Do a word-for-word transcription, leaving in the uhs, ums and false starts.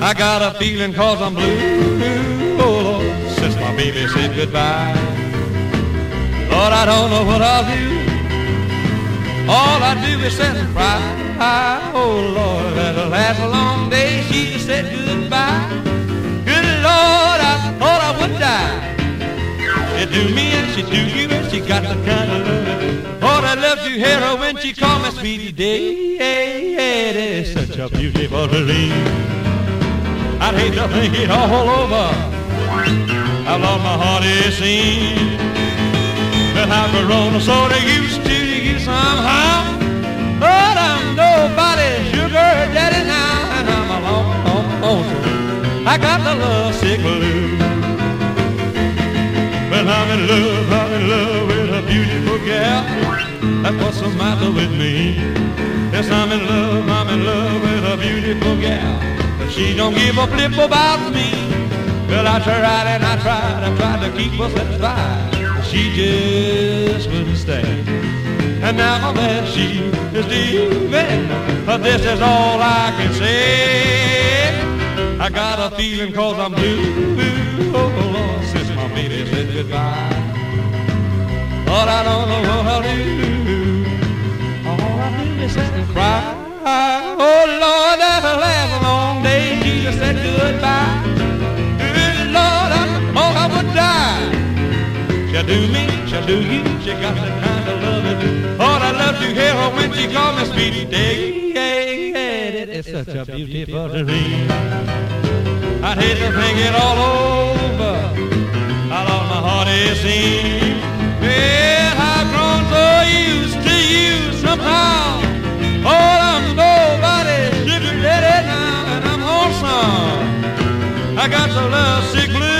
I got a feeling cause I'm blue, oh Lord, since my baby said goodbye. Lord, I don't know what I'll do. All I do is sit and cry. Oh Lord, that'll last a long day. She just said goodbye. Good Lord, I thought I would die. She do me and she do you and she got the kind of love. Lord, I love to hear her when she call me sweetie day. It is such a beautiful dream. I'd hate to think it all over. How long my heart is seen. But how Corona sort of used to you somehow. But I'm nobody's sugar daddy now, and I'm alone, alone. I got the love sick blues. Well, I'm in love, I'm in love with a beautiful gal. That's what's the matter with me. Yes, I'm in love, I'm in love with a beautiful gal. But she don't give a flip about me. Well, I tried and I tried, I tried to keep her satisfied. She just wouldn't stay. And now that she is leaving, this is all I can say. I got a feeling cause I'm blue, oh Lord, since my baby said goodbye. But I don't know what I'll do. All I do is sit and cry. Oh Lord, that'll last a long day. She just said goodbye. Good Lord, I thought I would die. She'll do me, she'll do you. She got the kind of love it. Lord, I love to hear her when she calls me sweetie day. It's such a beautiful dream. I'd hate to think it all over. How long my heart is seen. Well, I've grown so used to you somehow. Oh, I'm nobody's sugar daddy now, and I'm lonesome. I got the love sick blues.